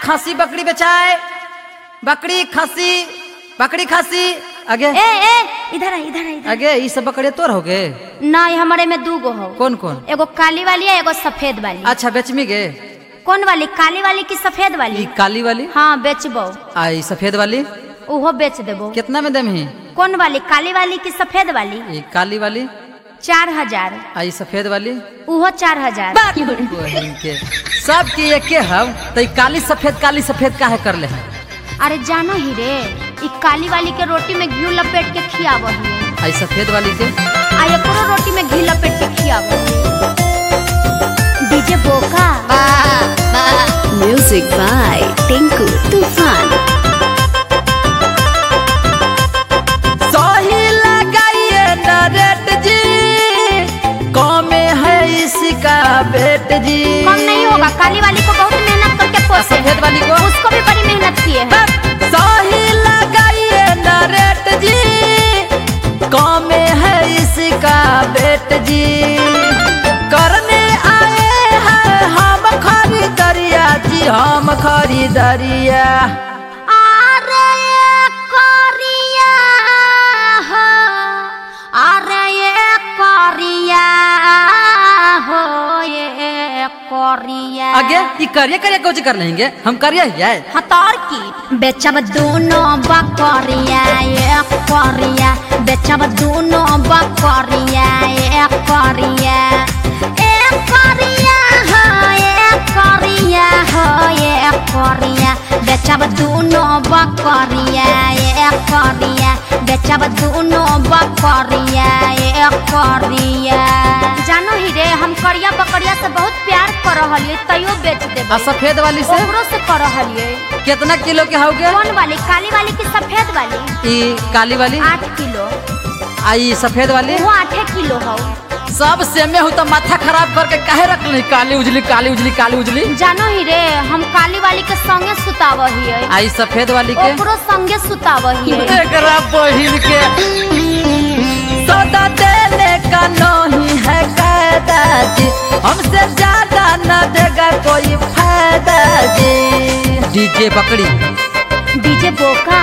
खसी बकरी बेचाए, बकरी खसी बकरी खसी। आगे इधर इधर आगे ये सब बकरी तोर हो गए ना, हमारे में दू गो हो। कौन कौन? एगो काली वाली है, एगो सफेद वाली। अच्छा बेचमी गे? कौन वाली, काली वाली की सफेद वाली? ये काली वाली। हाँ बेचबो। आई सफेद वाली उहो बेच देबो। कितना में देम ही? कौन वाली, काली वाली की सफेद वाली? ये काली वाली 4000। आई सफेद वाली उहो 4000। सब की एक हम तो काली सफेद काहे कर ले? अरे जानो ही रे, ई काली वाली के रोटी में घी लपेट के खियावो ही। आई सफेद वाली के एकरो रोटी में घी लपेट के खियावो। DJ Boka. Music by Tinku Toofan. सही लगाइए नरेट जी, कौन है इसका बेट जी? कम नहीं होगा, काली वाली को बहुत मेहनत करके पोसे। सफेद वाली को उसको भी बड़ी मेहनत की है। सही लगाइए नरेट जी, कौन है इसका बेट जी? करने आए हैं हम खरीदरिया जी, हम खरीदरिया। अरे ये कोरिया हो, अरे ये कोरिया हो, ये कोरिया। आगे ये करिए करिए कुछ कर लेंगे हम, करिए है हतार की बेचब दोनों बकरिया, ये कोरिया बेचब दोनों बकरिया, ये कोरिया। ए कोरिया हो, ये कोरिया हो, ये कोरिया बेचब दोनों बकरिया, ये कोरिया बेचब दोनों बकरिया, ये कोरिया। जानो ही रे, हम करिया बकरिया से बहुत प्यार कर रहलिए, तैयो बेच देबे। आ सफेद वाली से ओकरो से कर रहलिए। कितना किलो के होगे? कौन वाली, काली वाली की सफेद वाली? ये काली वाली 8 किलो। आई सफेद वाली वो 8 किलो हो। सब सेमे हो तो माथा खराब करके काहे रख ली? काली उजली काली उजली काली उजली। जानो ही रे, हम काली वाली के संगे सुताव ही है। आई सफेद वाली के ओकरो संगे सुताव ही है। एकरा बहिन के सौदा देने का नहीं है कायदा जी, हमसे ज्यादा न देगा कोई फायदा जी। डीजे बकरी डीजे बोका।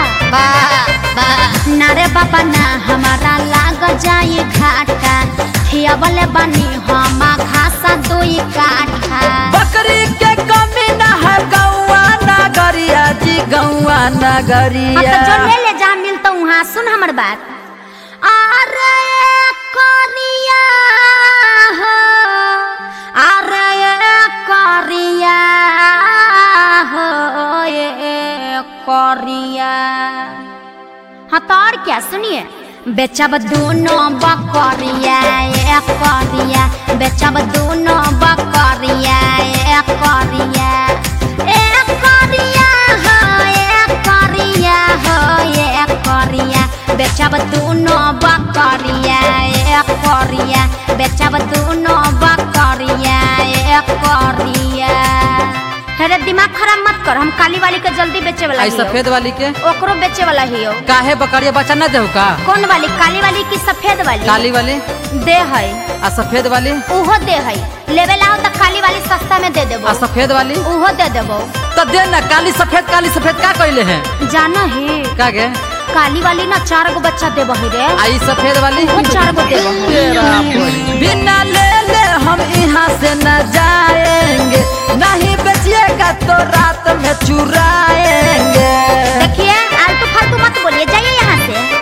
नारे बाबा ना हमारा लाग जाए घाटा, खियावले बनी हम घासा 2 काठा। बकरी के कमी न है गौआ नगरिया जी, गौआ नगरिया। जो ले जा मिलता वहाँ, सुन हमर बात। अरे कोरिया हो, अरे कोरिया हो, ये कोरिया। हाँ तो और क्या, सुनिए। बेचब दोनों बकरिया, ये कोरिया बेचब दोनों बकरिया, ये कोरिया। ए कोरिया हो, ये कोरिया हो, ये कोरिया बेचब दोनों बकरिया, ये कोरिया बेचब दोनों बकरिया, ये कोरिया। अरे दिमाग खराब मत कर, हम काली वाली के जल्दी बेचे वाला आई ही सफेद वाली के ओकरो बेचे वाला ही हो। काहे बकरिया बच्चा न देहु का? कौन वाली, काली वाली की सफेद वाली? काली वाली दे है। आ सफेद वाली उहो दे है। लेवे लाओ तो काली वाली सस्ता में दे देबो। आ सफेद वाली उहो दे देबो। तो दे ना, काली सफेद का कइले हैं? जाना है का गे काली वाली ना 4 गो बच्चा देबो है रे। आई सफेद वाली वो 4 गो देबो है। तेरा बिना ले हम यहाँ से न जाएंगे, नहीं बेचिएगा तो रात में चुराएंगे। देखिए आलतू फालतू मत बोलिए, जाइए यहाँ से।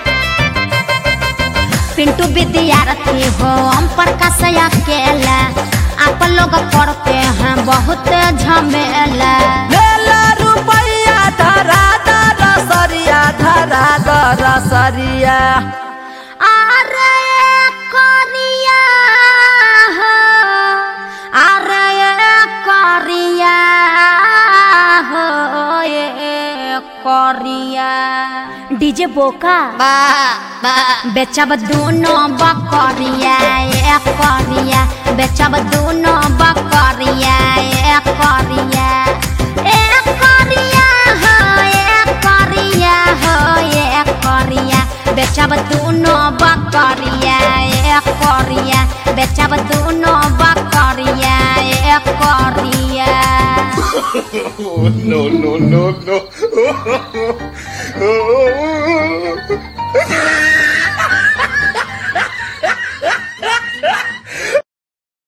पिंटू विद्यार्थी हो, हम पर का सया केला, आप लोग पढ़ते हैं बहुत झमेला। लेला रुपया धरा दरा सरिया, धरा दरा सरिया। अरे कोरिया हो, अरे कोरिया हो, ये कोरिया। डीजे बोका। बेचब दोनों बकरिया, ये कोरिया बेचब दोनों बकरिया, ये कोरिया। ए कोरिया हो, ये कोरिया हो, ये कोरिया बेचब दोनों बकरिया, ये कोरिया बेचब दोनों बकरिया, ये कोरिया। Oh, no, no, no, no.